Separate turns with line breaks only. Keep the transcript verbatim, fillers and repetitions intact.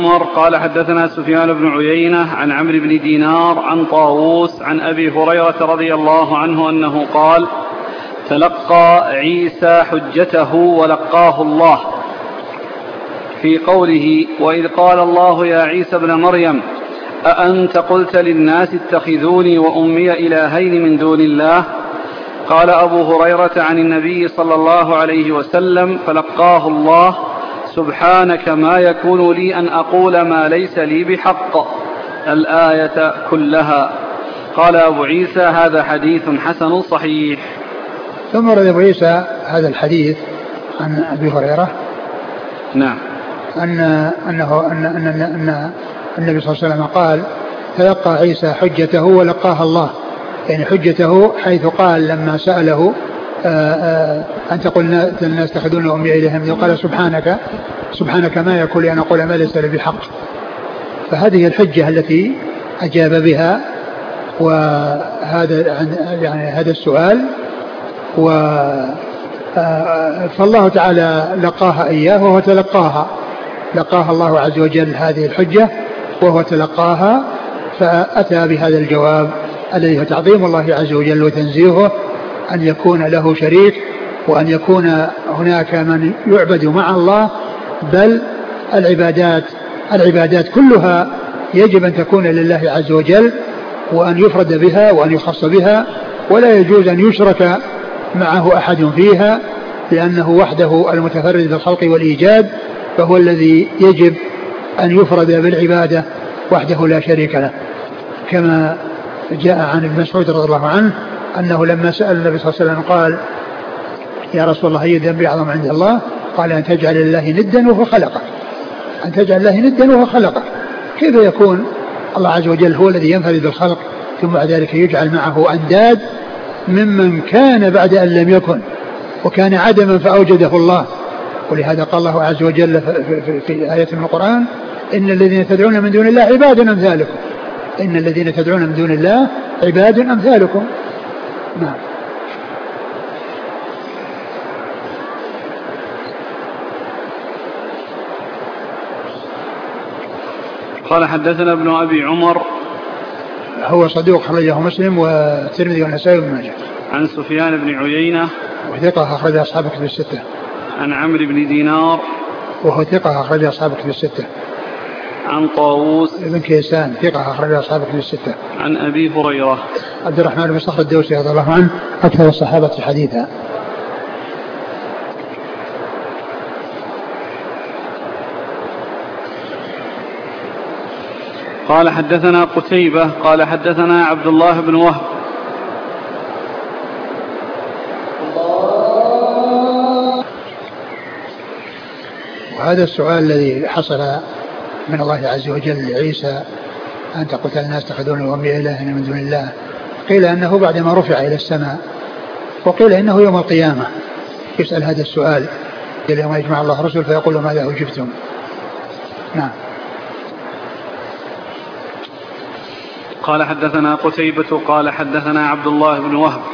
عمر قال حدثنا سفيان بن عيينة عن عمرو بن دينار عن طاووس عن أبي هريرة رضي الله عنه أنه قال: تلقى عيسى حجته ولقاه الله، في قوله: وإذ قال الله يا عيسى ابن مريم أأنت قلت للناس اتخذوني وأمي إلهين من دون الله؟ قال أبو هريرة عن النبي صلى الله عليه وسلم: فلقاه الله: سبحانك ما يكون لي أن أقول ما ليس لي بحق، الآية كلها. قال أبو عيسى: هذا حديث حسن صحيح.
ثم رد أبو عيسى هذا الحديث عن أبي هريرة
نعم
أن أنه أن أن أن النبي صلى الله عليه وسلم قال: تلقى عيسى حجته ولقاها الله، يعني حجته حيث قال لما سأله أن تقول الناس تأخذون أمي إليهم، قال: سبحانك سبحانك ما يكون لي أن أقول ما ليس لي بحق. فهذه الحجة التي أجاب بها، وهذا يعني هذا السؤال، و فالله تعالى لقاها إياه وهو تلقاها، لقاها الله عز وجل هذه الحجة وهو تلقاها، فأتى بهذا الجواب الذي هو تعظيم الله عز وجل وتنزيهه أن يكون له شريك، وأن يكون هناك من يعبد مع الله، بل العبادات العبادات كلها يجب أن تكون لله عز وجل، وأن يفرد بها وأن يخص بها، ولا يجوز أن يشرك معه أحد فيها، لأنه وحده المتفرد بالخلق والإيجاد، فهو الذي يجب أن يفرد بالعبادة وحده لا شريك له. كما جاء عن ابن مسعود رضي الله عنه أنه لما سأل النبي صلى الله عليه وسلم قال: يا رسول الله أي ذنب أعظم عند الله؟ قال: أن تجعل الله ندا وهو خلقك، أن تجعل الله ندا وهو خلقك. كيف يكون الله عز وجل هو الذي ينفرد بالخلق ثم بعد ذلك يجعل معه أنداد ممن كان بعد أن لم يكن، وكان عدما فأوجده الله؟ ولهذا قال الله عز وجل في آية من القرآن: إن الذين تدعون من دون الله عباد أمثالكم، إن الذين تدعون من دون الله عباد أمثالكم. نعم.
قال حدثنا ابن أبي عمر،
هو صدوق خرجه مسلم والترمذي والنسائي وابن ماجه.
عن سفيان بن عيينة
وثقة أخرج أصحاب كتب الستة.
عن عمرو بن دينار
وهو ثقة أخرج أصحاب كتب الستة.
عن طاووس
بن كيسان ثقة أخرج أصحاب كتب الستة.
عن أبي هريرة
عبد الرحمن بن صخر الدوسي رضي الله عنه أكثر الصحابة حديثا.
قال حدثنا قتيبة قال حدثنا عبد الله بن وهب
وهذا السؤال الذي حصل من الله عز وجل لعيسى: أنت قلت الناس تأخذون وأمي إلهين من دون الله، قيل أنه بعدما رفع إلى السماء، وقيل إنه يوم القيامة يسأل هذا السؤال يوم يجمع الله رسل فيقول ماذا أجبتم. نعم.
قال حدثنا قتيبة قال حدثنا عبد الله بن وهب